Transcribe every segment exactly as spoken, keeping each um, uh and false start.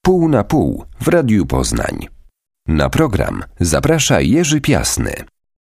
Pół na pół w Radiu Poznań. Na program zaprasza Jerzy Piasny.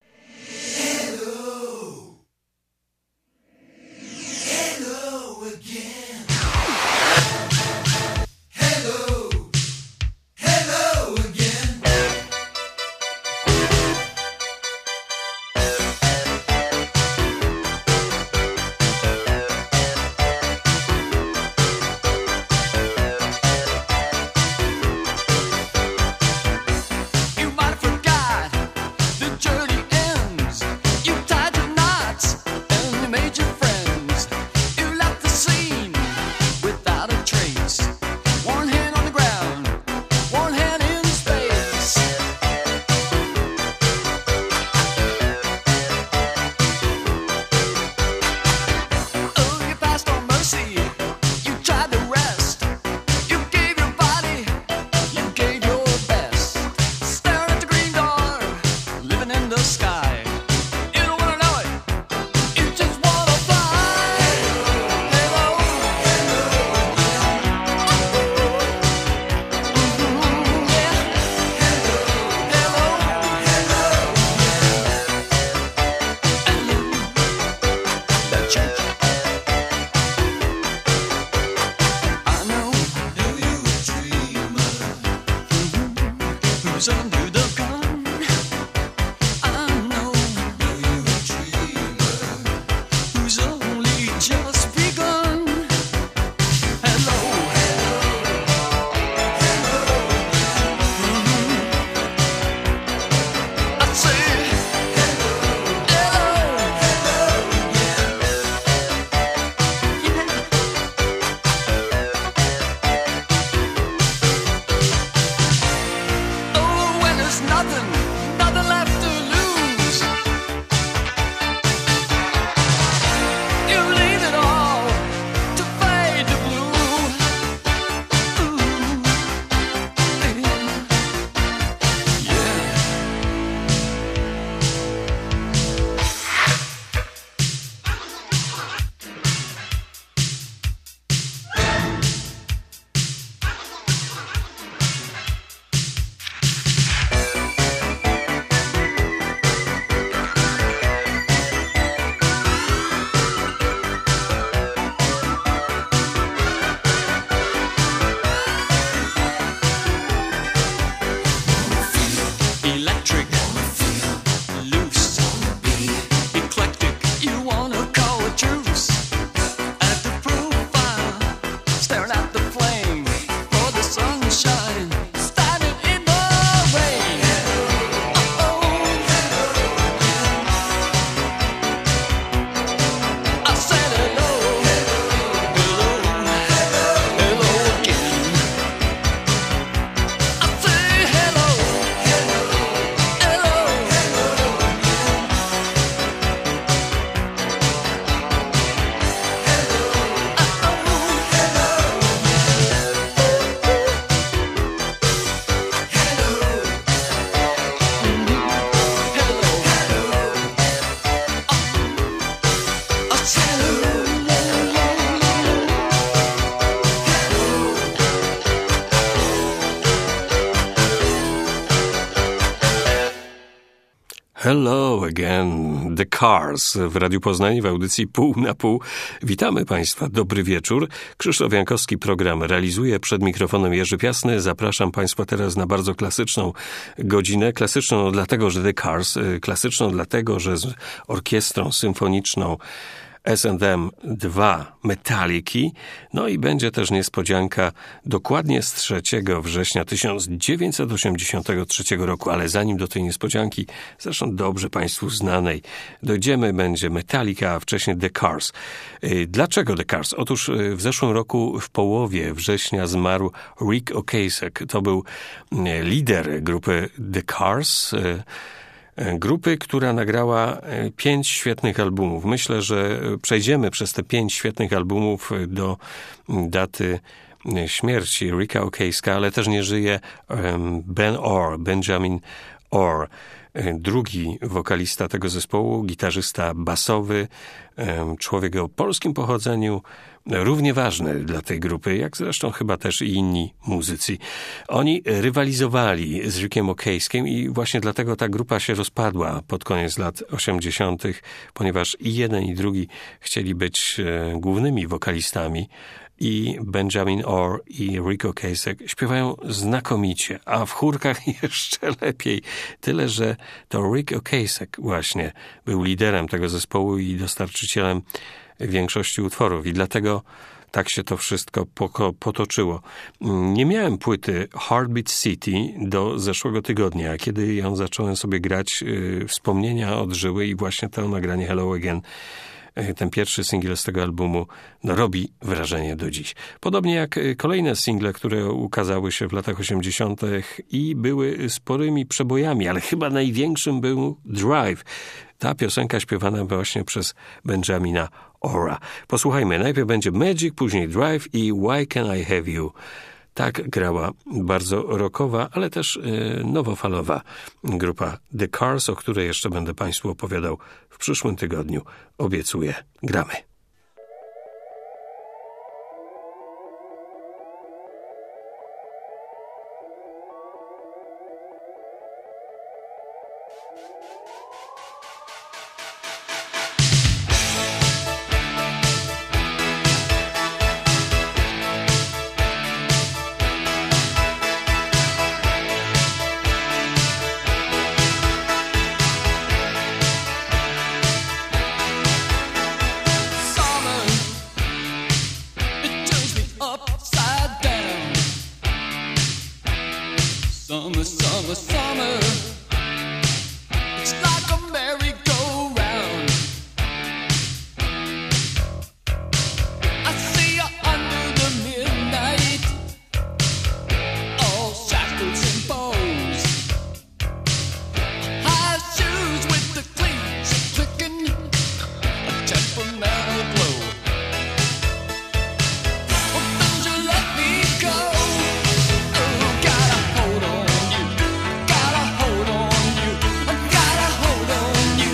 Hello again, The Cars w Radiu Poznań w audycji Pół na Pół. Witamy Państwa, dobry wieczór. Krzysztof Jankowski program realizuje, przed mikrofonem Jerzy Piasny. Zapraszam Państwa teraz na bardzo klasyczną godzinę. Klasyczną dlatego, że The Cars, klasyczną dlatego, że z orkiestrą symfoniczną S and M dwa Metaliki. No i będzie też niespodzianka dokładnie z trzeciego września tysiąc dziewięćset osiemdziesiątego trzeciego roku, ale zanim do tej niespodzianki, zresztą dobrze Państwu znanej, dojdziemy, będzie Metallica, a wcześniej The Cars. Dlaczego The Cars? Otóż w zeszłym roku w połowie września zmarł Rick Ocasek. To był lider grupy The Cars, grupy, która nagrała pięć świetnych albumów. Myślę, że przejdziemy przez te pięć świetnych albumów do daty śmierci Ricka Ocase'a, ale też nie żyje Ben Orr, Benjamin Orr. drugi wokalista tego zespołu, gitarzysta basowy, człowiek o polskim pochodzeniu, równie ważny dla tej grupy, jak zresztą chyba też i inni muzycy. Oni rywalizowali z Rickiem Ocase'kiem i właśnie dlatego ta grupa się rozpadła pod koniec lat osiemdziesiątych, ponieważ i jeden i drugi chcieli być głównymi wokalistami. I Benjamin Orr i Rick Ocasek śpiewają znakomicie, a w chórkach jeszcze lepiej. Tyle, że to Rick Ocasek właśnie był liderem tego zespołu i dostarczycielem większości utworów i dlatego tak się to wszystko poko- potoczyło. Nie miałem płyty Heartbeat City do zeszłego tygodnia, kiedy ją zacząłem sobie grać, yy, wspomnienia odżyły i właśnie to nagranie Hello Again, ten pierwszy singiel z tego albumu, no, robi wrażenie do dziś. Podobnie jak kolejne single, które ukazały się w latach osiemdziesiątych i były sporymi przebojami, ale chyba największym był Drive. Ta piosenka śpiewana właśnie przez Benjamina Orra. Posłuchajmy, najpierw będzie Magic, później Drive i Why Can I Have You. Tak grała bardzo rockowa, ale też y, nowofalowa grupa The Cars, o której jeszcze będę Państwu opowiadał w przyszłym tygodniu. Obiecuję, gramy. Summer, summer, summer. It's like a merry-go-round. I see you under the midnight, all shackles and bows. High shoes with the cleats clicking, a temperamental glow. Well, don't you let me go. Got a hold on you, got a hold on you.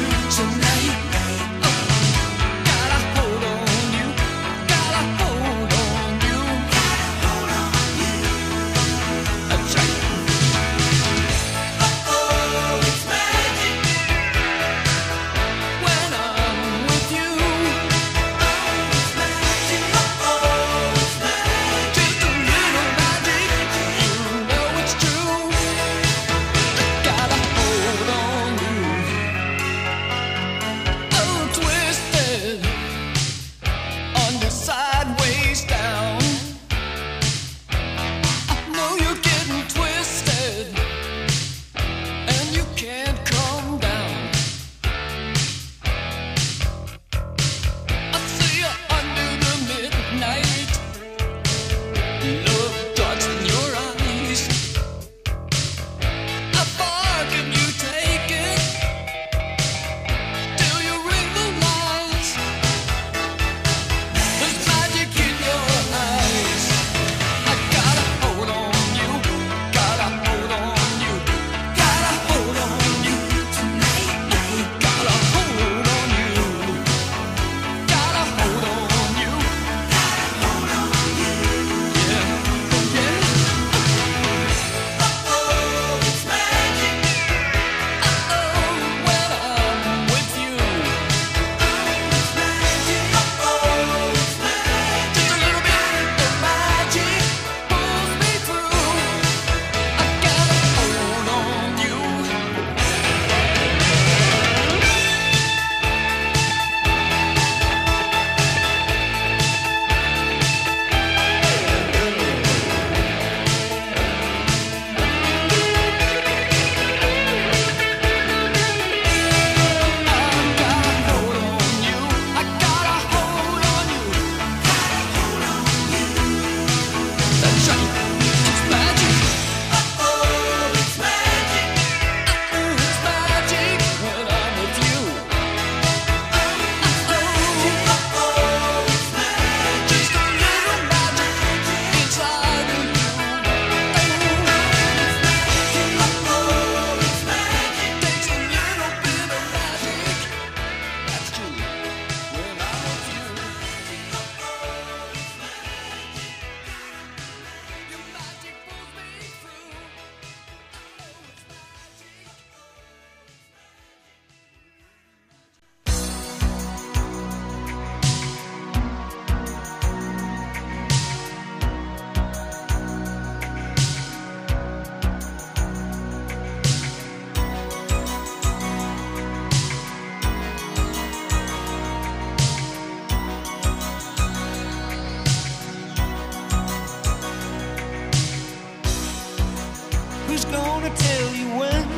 Who's gonna tell you when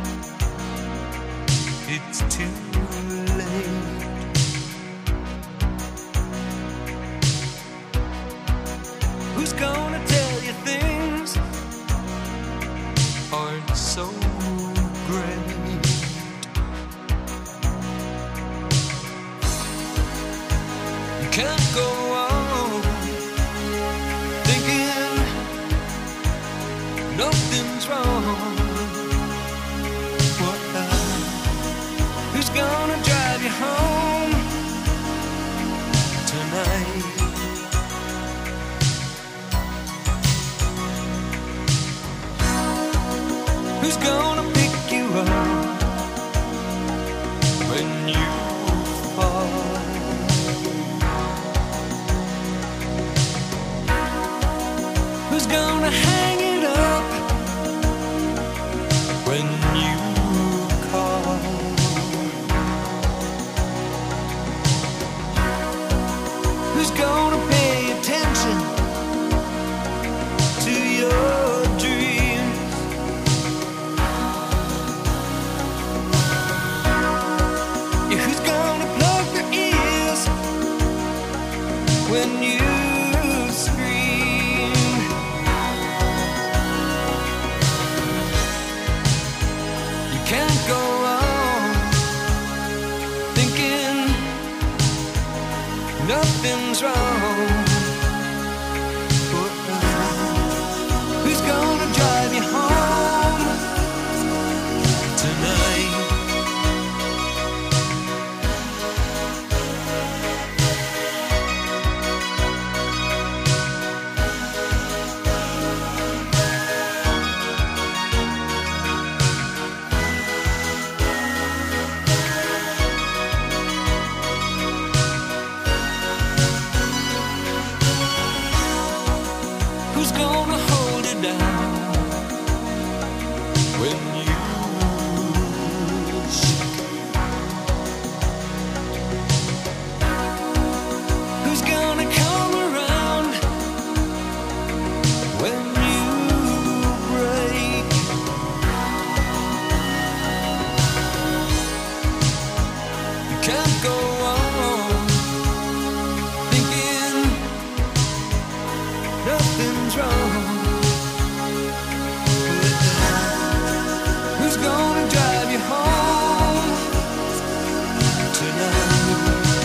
it's too late? Who's gonna tell you things aren't so great? You can't go on thinking nothing's wrong. What the? Who's gonna drive you home tonight? Who's gonna pick you up when you fall? Who's gonna hang it up when you call? Who's gonna pay attention to your dreams? Yeah, who's gonna plug their ears when you scream? You can't go on thinking nothing's wrong. Who's gonna drive you home tonight? Who's gonna hold it down when you shake? Who's gonna come around when you break? You can't go on thinking nothing's wrong. Who's gonna drive you home tonight?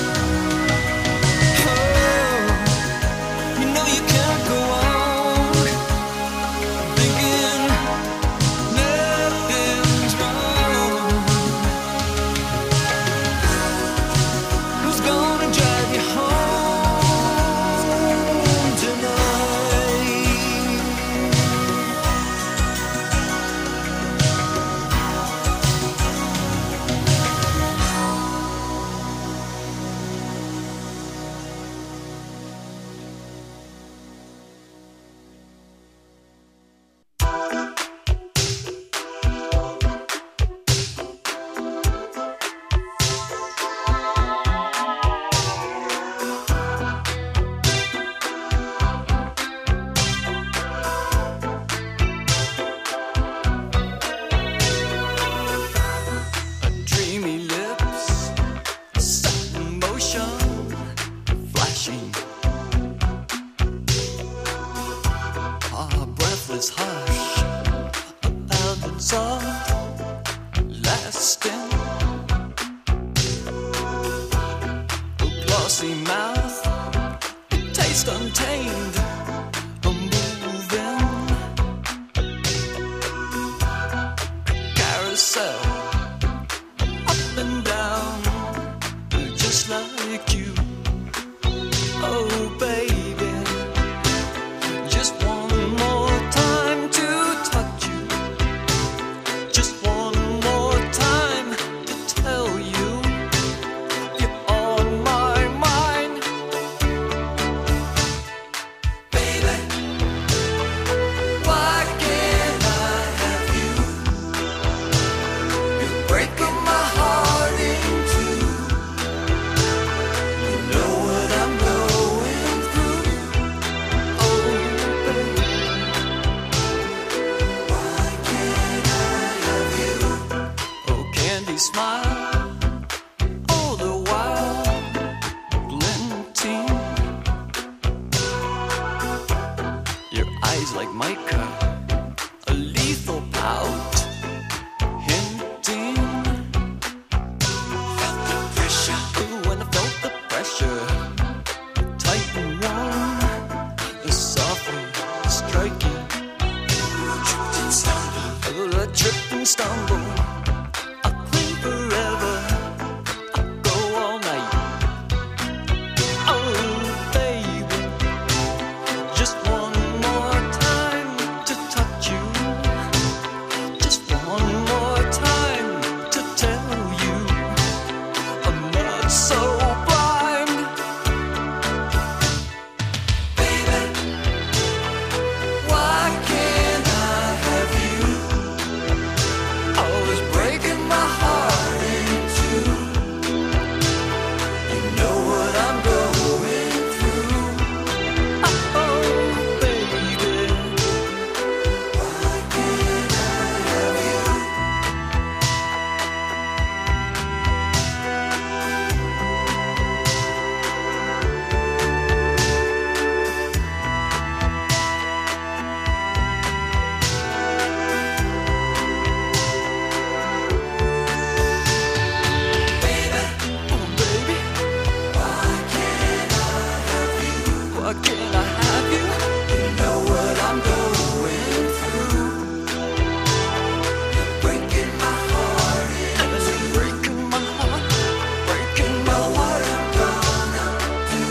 Oh, you know you can't go on thinking nothing's wrong. Who's gonna drive you home tonight? Dreamy lips set in motion, flashing. A breathless hush, a pounding soft, lasting. A glossy mouth, a taste untamed, a moving carousel. Up and down, just like you. Oh, baby, just one more time to touch you. out, hinting. Felt the pressure. Ooh, when I felt the pressure, tight and warm, softly striking. Tripped and stumbled. Oh, I tripped and stumbled. I'll cling forever. I'll go all night. Oh, baby, just one more time to touch you. Just one more time to tell you I'm not so blind. Baby, why can't I have you? Always breaking my heart in two. You know what I'm going through. Oh, baby, why can't I have you? Baby, oh baby, why can't I have you? Why can't I have you? You know what I'm going through. You're breaking my heart in two. Breaking my heart, breaking my heart. I'm gonna do.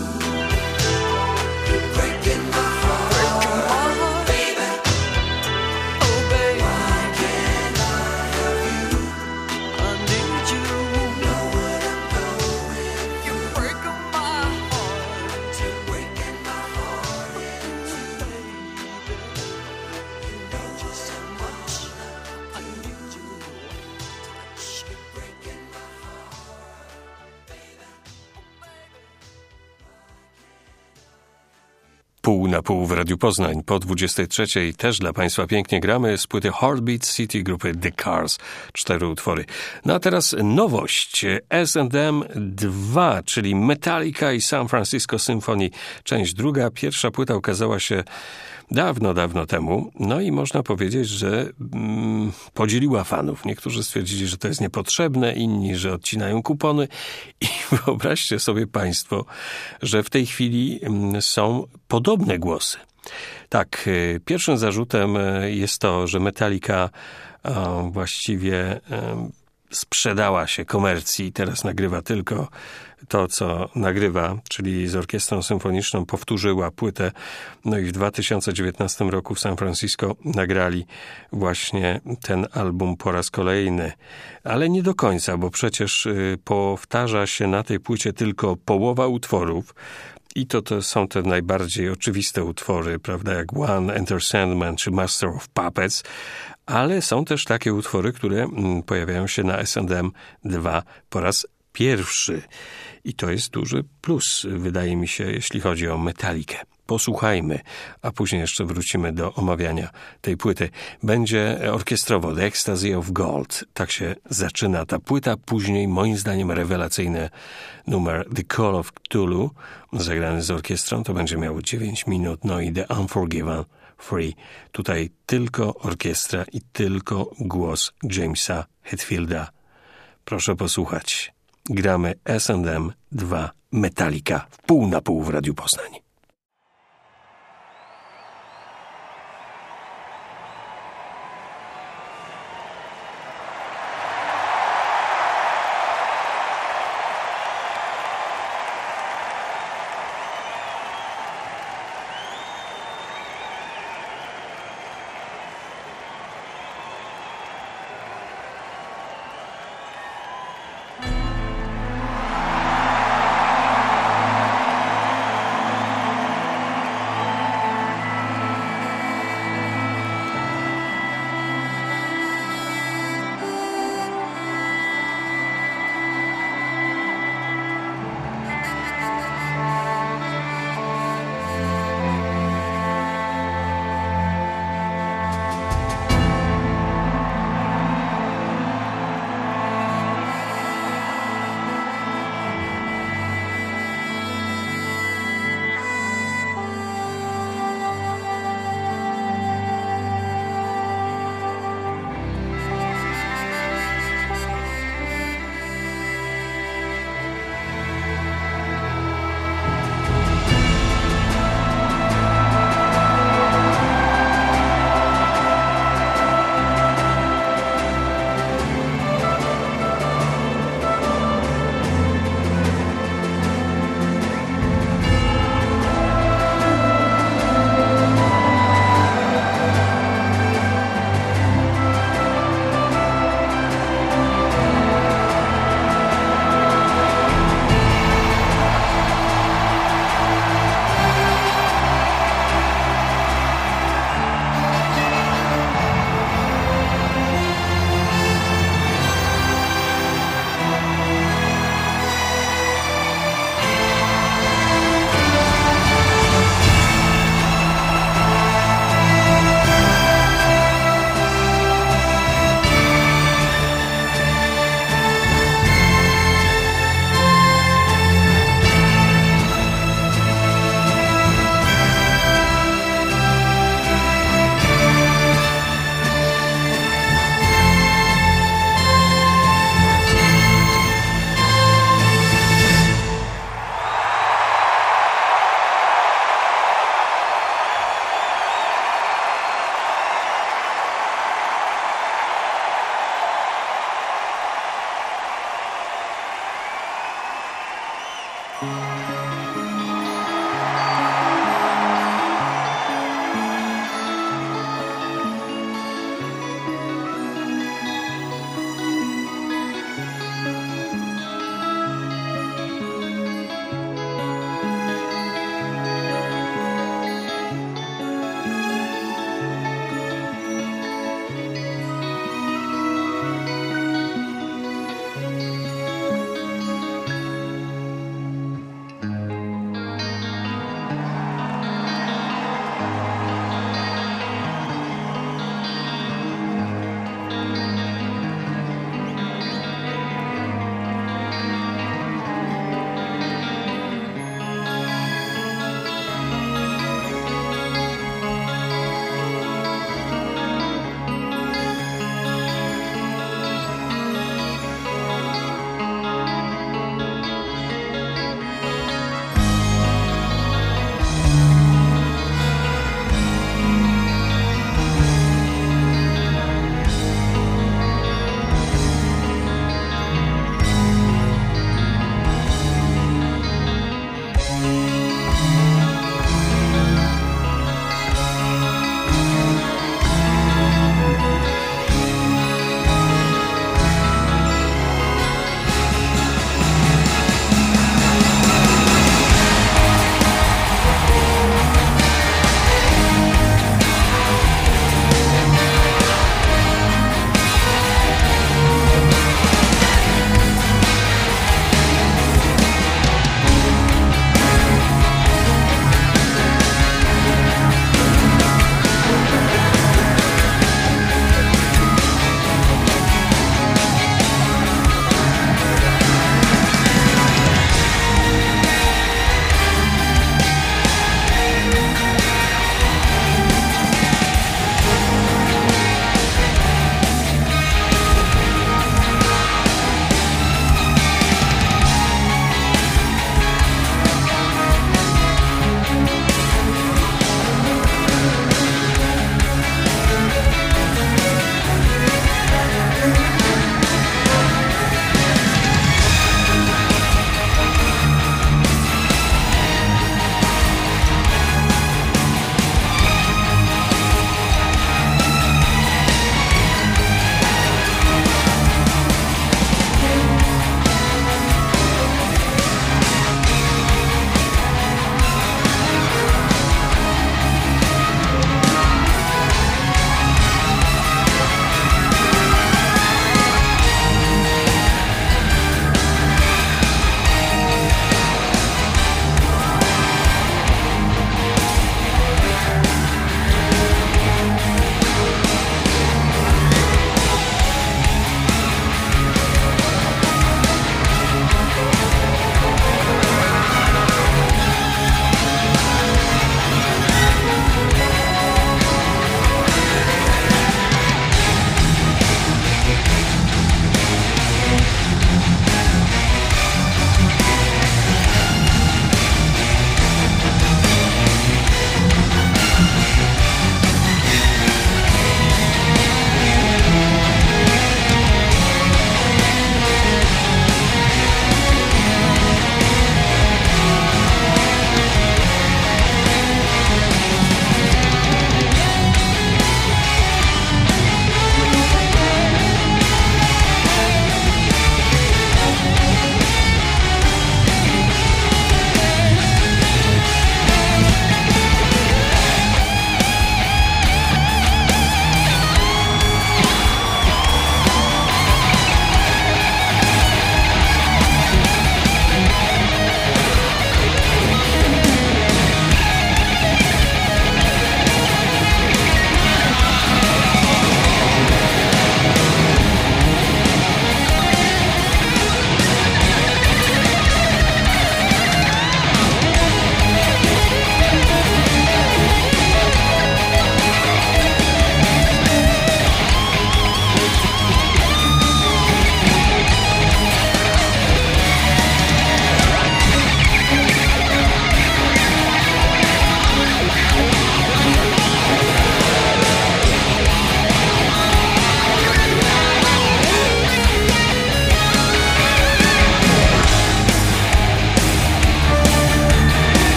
You're breaking my heart, breaking my heart, baby. Oh baby, why can't I have you? I need you. Know what I'm going. You're breaking my heart. You're breaking my heart in two, baby. You know just so much. I need you. Touch. You're breaking my heart, baby. Pół na pół w Radiu Poznań. Po dwudziestej trzeciej też dla Państwa pięknie gramy z płyty Heartbeat City grupy The Cars. Cztery utwory. No a teraz nowość. S and M dwa, czyli Metallica i San Francisco Symphony. Część druga. Pierwsza płyta ukazała się dawno, dawno temu. No i można powiedzieć, że mm, podzieliła fanów. Niektórzy stwierdzili, że to jest niepotrzebne, inni, że odcinają kupony. I wyobraźcie sobie Państwo, że w tej chwili mm, są podobne głosy. Tak, y, pierwszym zarzutem y, jest to, że Metallica y, właściwie y, sprzedała się komercji. Teraz nagrywa tylko to, co nagrywa, czyli z orkiestrą symfoniczną powtórzyła płytę. No i w dwa tysiące dziewiętnastym roku w San Francisco nagrali właśnie ten album po raz kolejny. Ale nie do końca, bo przecież y, powtarza się na tej płycie tylko połowa utworów. I to, to są te najbardziej oczywiste utwory, prawda, jak One, Enter Sandman czy Master of Puppets, ale są też takie utwory, które mm, pojawiają się na S and M dwa po raz pierwszy. I to jest duży plus, wydaje mi się, jeśli chodzi o Metallicę. Posłuchajmy, a później jeszcze wrócimy do omawiania tej płyty. Będzie orkiestrowo The Ecstasy of Gold. Tak się zaczyna ta płyta. Później, moim zdaniem, rewelacyjny numer The Call of Cthulhu, zagrany z orkiestrą. To będzie miało dziewięć minut. No i The Unforgiven Free. Tutaj tylko orkiestra i tylko głos Jamesa Hetfielda. Proszę posłuchać. Gramy S and M dwa Metallica w pół na pół w Radiu Poznań. Baby,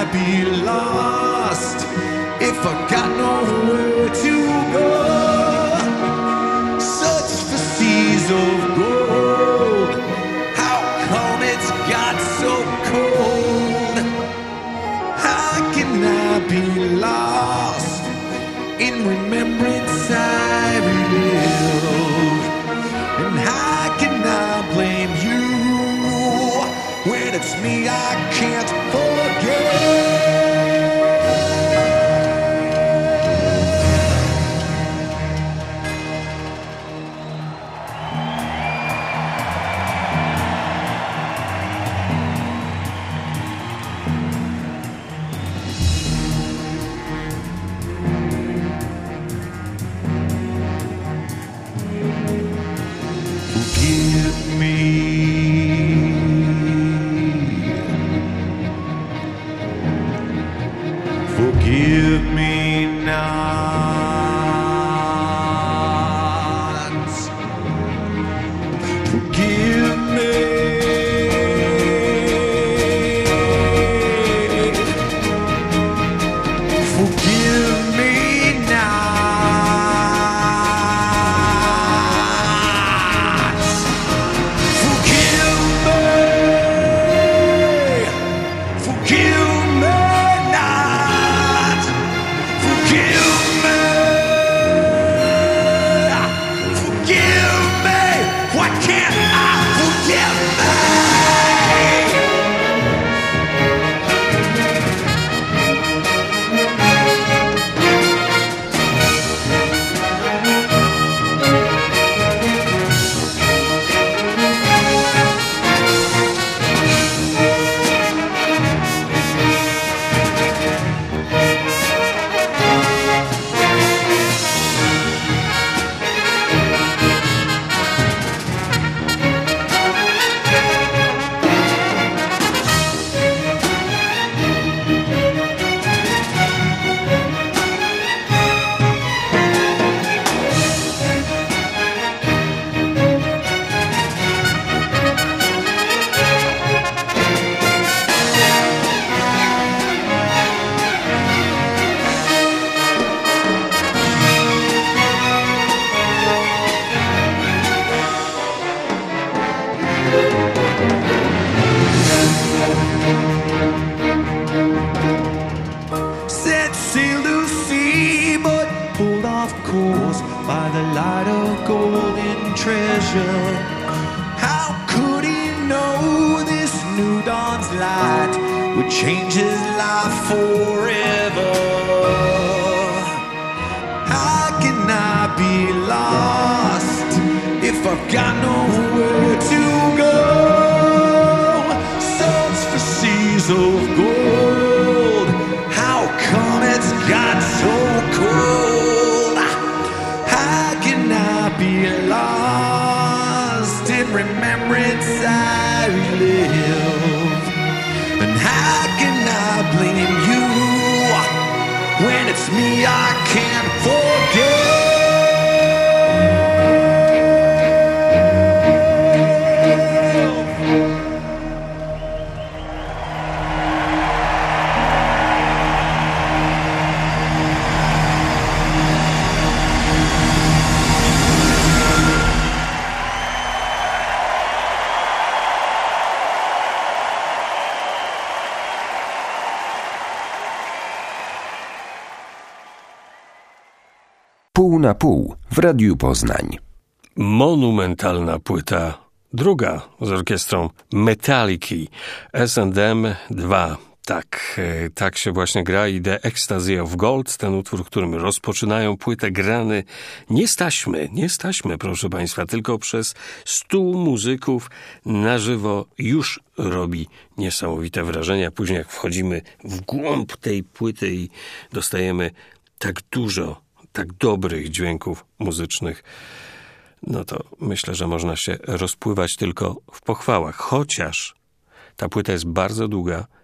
be lost if I got nowhere to go? Search for seas of gold. How come it's got so cold? How can I be lost in remembrance I relive? And how can I blame you when it's me I can't forget? Forgive me. Forgive me not. Forgive me. Forgive me not. Forgive me. Forgive me not. Forgive me. Forgive me. Why can't I forgive me? Set sail to sea, but pulled off course by the light of golden treasure. How could he know this new dawn's light would change his life forever? How can I be lost if I've got nowhere to go? Search for seas of gold. How come it's got so cold? How can I be lost in remembrance I live? And how can I blame you when it's me I can't forget? Pół na pół w Radiu Poznań. Monumentalna płyta, druga z orkiestrą Metaliki, S and M dwa. Tak, tak się właśnie gra i The Ecstasy of Gold, ten utwór, którym rozpoczynają płytę, grany nie z taśmy, nie z taśmy, proszę Państwa, tylko przez stu muzyków na żywo, już robi niesamowite wrażenie. Później jak wchodzimy w głąb tej płyty i dostajemy tak dużo, tak dobrych dźwięków muzycznych, no to myślę, że można się rozpływać tylko w pochwałach. Chociaż ta płyta jest bardzo długa,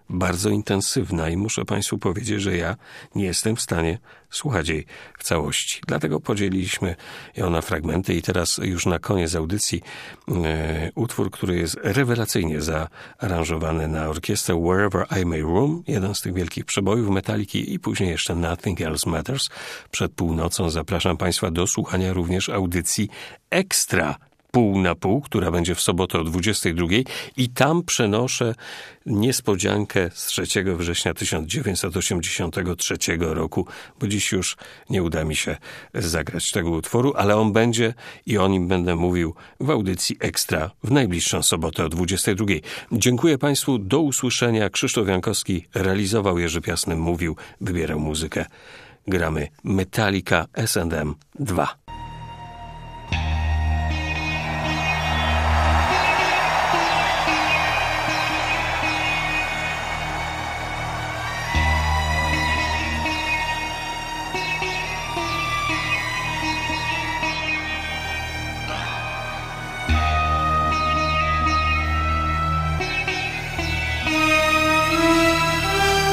bardzo intensywna i muszę Państwu powiedzieć, że ja nie jestem w stanie słuchać jej w całości. Dlatego podzieliliśmy ją na fragmenty i teraz już na koniec audycji e, utwór, który jest rewelacyjnie zaaranżowany na orkiestrę Wherever I May Roam, jeden z tych wielkich przebojów Metaliki i później jeszcze Nothing Else Matters. Przed północą zapraszam Państwa do słuchania również audycji Ekstra Pół na pół, która będzie w sobotę o dwudziestej drugiej i tam przenoszę niespodziankę z trzeciego września tysiąc dziewięćset osiemdziesiątego trzeciego roku, bo dziś już nie uda mi się zagrać tego utworu, ale on będzie i o nim będę mówił w audycji Ekstra w najbliższą sobotę o dwudziestej drugiej. Dziękuję Państwu, do usłyszenia. Krzysztof Jankowski realizował, Jerzy Piasny mówił, wybierał muzykę. Gramy Metallica S and M dwa.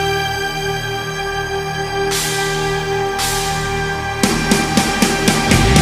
Thank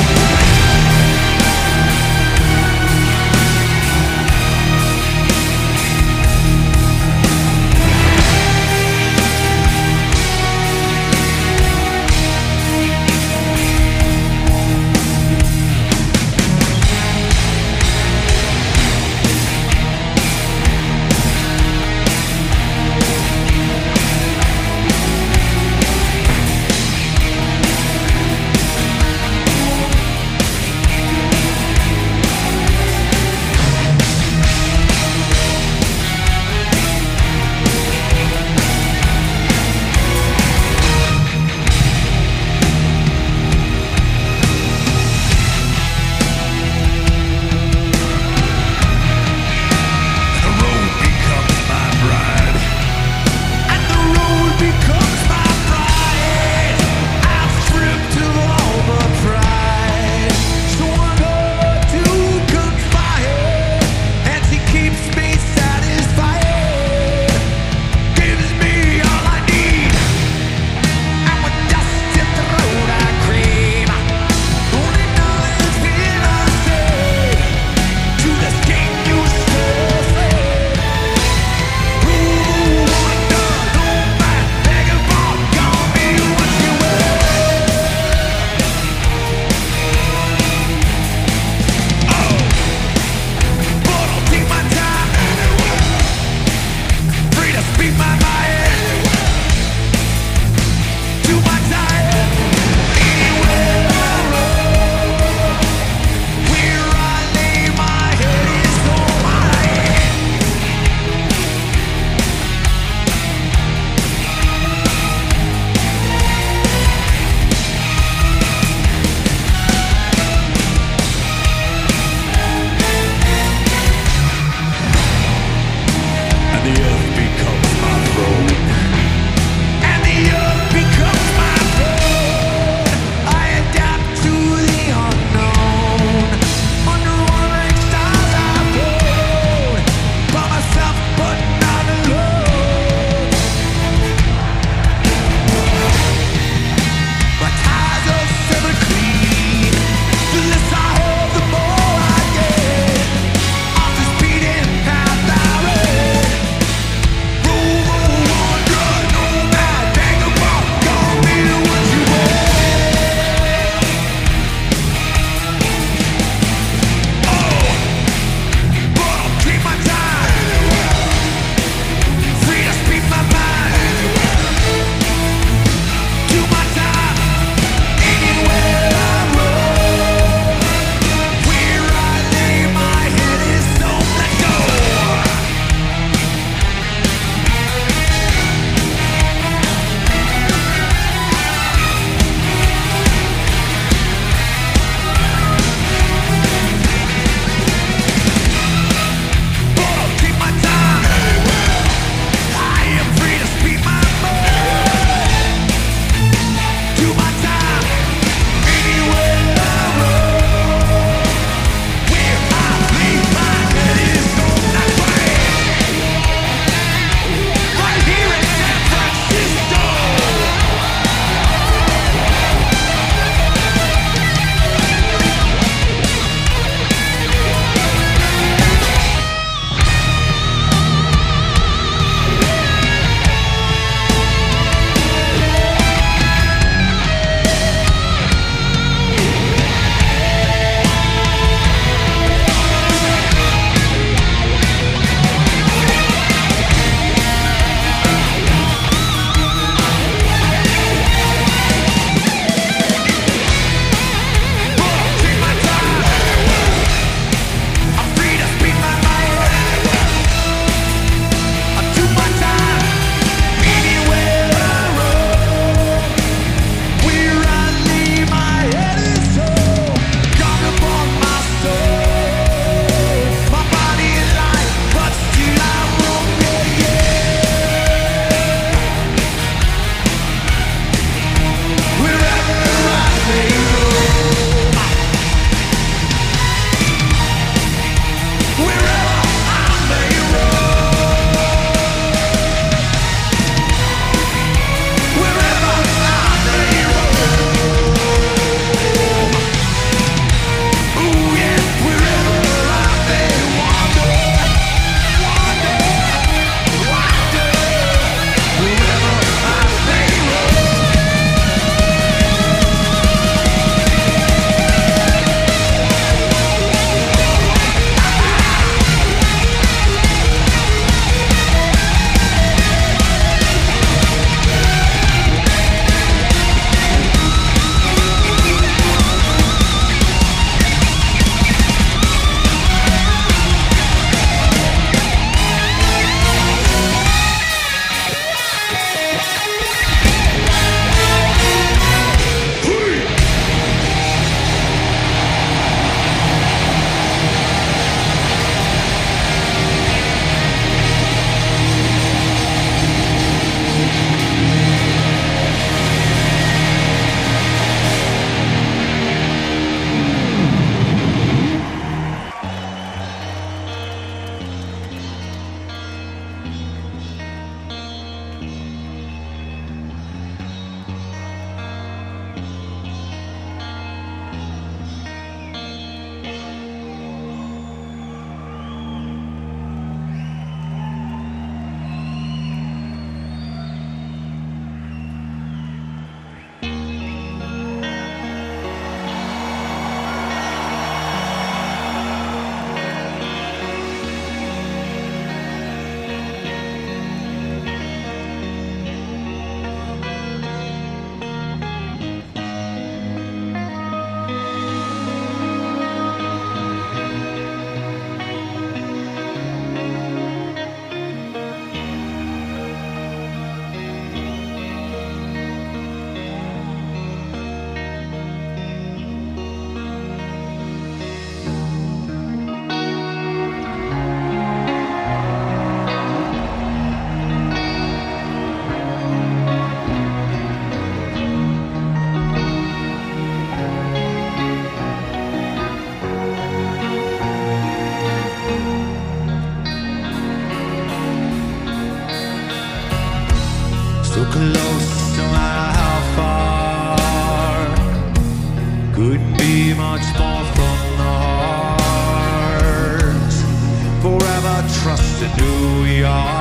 So close, no matter how far. Couldn't be much more from the heart. Forever trusting who we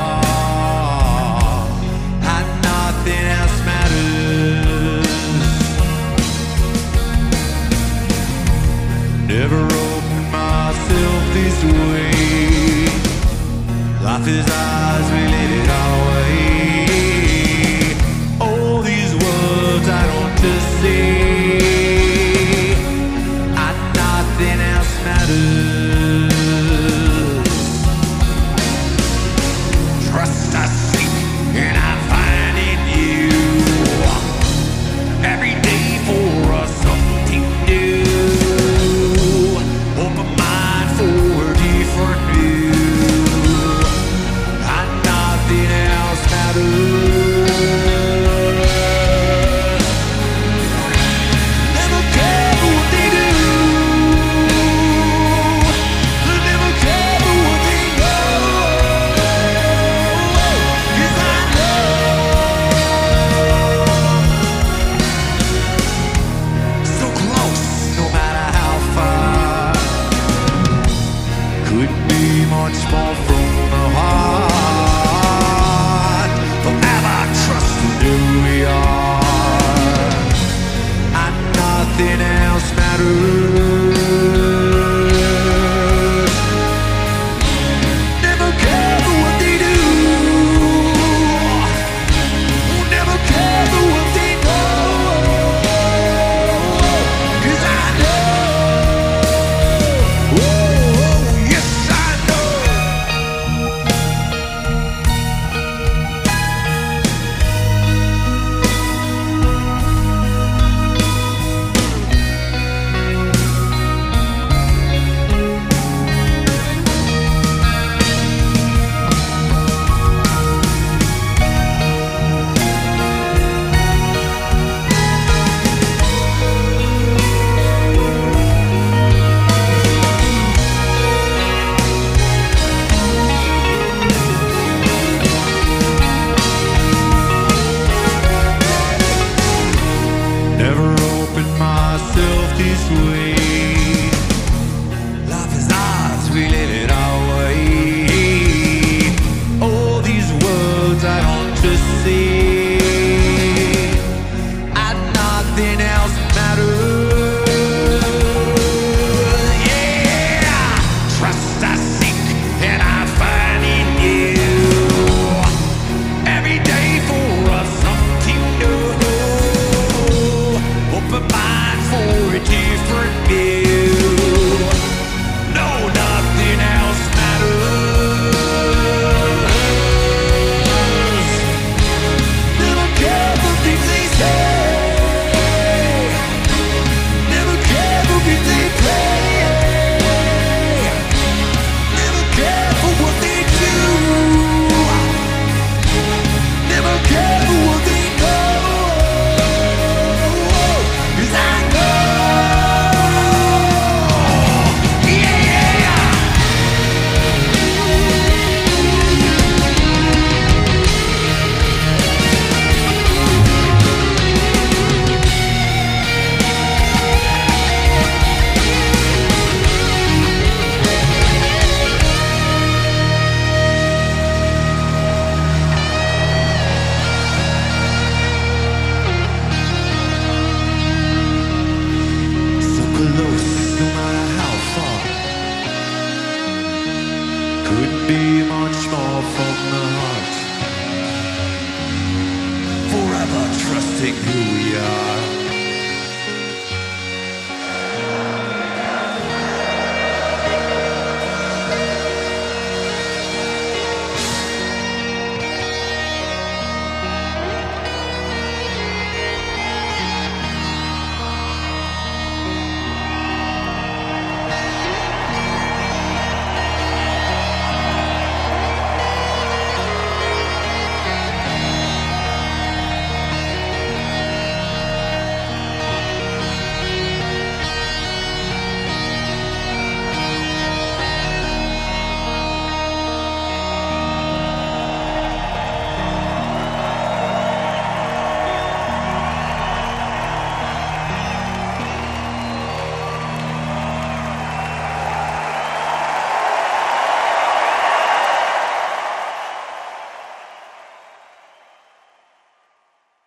are, and nothing else matters. Never opened myself this way. Life is ours, we live it our way. All these words I don't just say, and nothing else matters. Trust I seek, and I find in you. Every day for us something new. Open mind for a different view, and nothing else matters. Never care what they do. Never care what they know. 'Cause I know. So close, no matter how far. Couldn't be much more from the heart. Forever trusting who we are, and nothing else matters. Never care what they do. Never care what they know. 'Cause I know. Oh, yes, I know. Never opened myself this way.